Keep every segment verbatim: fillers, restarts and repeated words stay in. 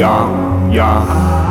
я, я.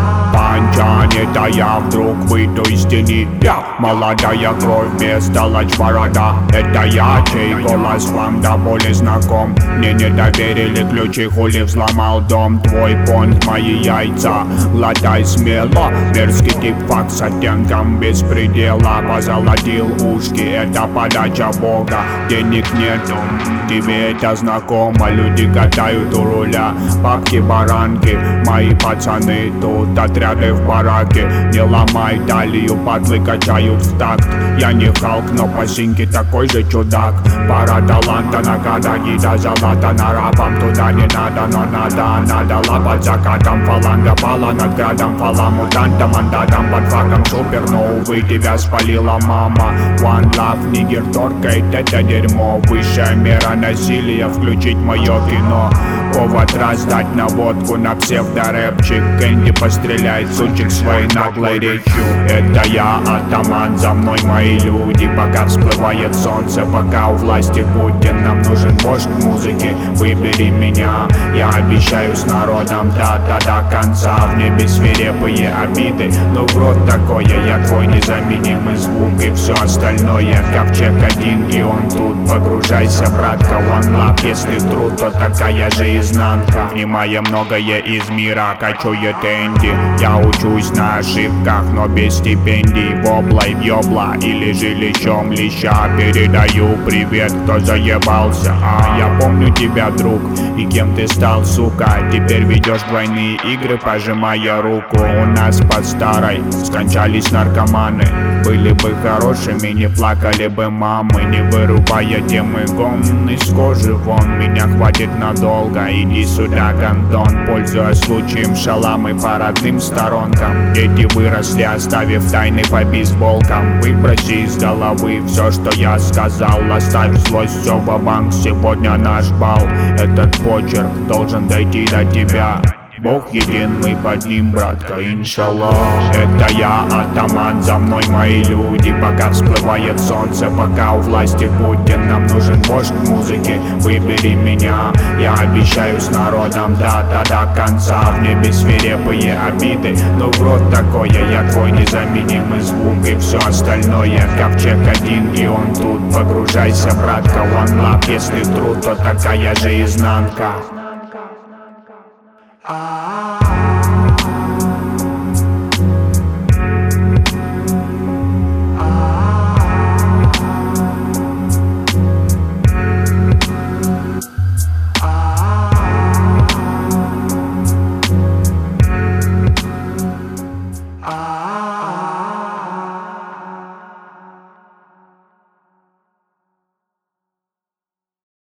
Панчан, это я вдруг выйду из тени. Я, молодая кровь вместо лач-борода. Это я, чей голос вам до боли знаком. Мне не доверили ключи, хули взломал дом. Твой понт, мои яйца, глотай смело. Мерзкий тип-фак с оттенком беспредела. Позолотил ушки, это подача бога. Денег нету, тебе это знакомо. Люди катают у руля, бабки-баранки. Мои пацаны тут отряды в бараке. Не ломай талию, патлы качают в такт. Я не Халк, но по синьке такой же чудак. Пара таланта, нагада, гида, золото на рапом. Туда не надо, но надо, надо лапать закатом. Фаланга пала над градом, фала мутантом, мандатом под флагом супер, но увы, тебя спалила мама. One love, нигер торкает это дерьмо. Высшая мера насилия, включить мое кино. Повод раздать наводку на псевдорэпчик. Кэнди постреляет сучек своей наглой речью. Это я, атаман, за мной мои люди. Пока всплывает солнце, пока у власти Путин. Нам нужен вождь музыки, выбери меня. Я обещаю с народом да-да до конца. В небе свирепые обиды, но в рот такое. Я твой незаменимый звук и все остальное. Ковчег один и он тут. Погружайся, братка, one love. Если труд, то такая же изнанка. Внимая многое из мира, качует Энди. Я учусь на ошибках, но без стипендий. Вобла и въебла или же лечом леща. Передаю привет, кто заебался. А я помню тебя, друг, и кем ты стал, сука. Теперь ведешь двойные игры, пожимая руку. У нас под старой скончались наркоманы. Были бы хорошими, не плакали бы мамы. Не вырубая темы гон из кожи вон. Меня хватит надолго, иди сюда, гондон. Пользуясь случаем, шаламы по родным сторонкам. Дети выросли, оставив тайны по бейсболкам. Выброси из головы все, что я сказал. Оставь злость, все ва-банк, сегодня наш бал. Этот почерк должен дойти до тебя. Бог един, мы под ним, братка, иншаллах. Это я, атаман, за мной мои люди. Пока всплывает солнце, пока у власти Путин. Нам нужен вождь музыки, выбери меня. Я обещаю с народом да-да до конца. В небе свирепые обиды, но в рот такое. Я твой незаменимый звук и все остальное. Ковчег один и он тут. Погружайся, братка, one love. Если труд, то такая же изнанка.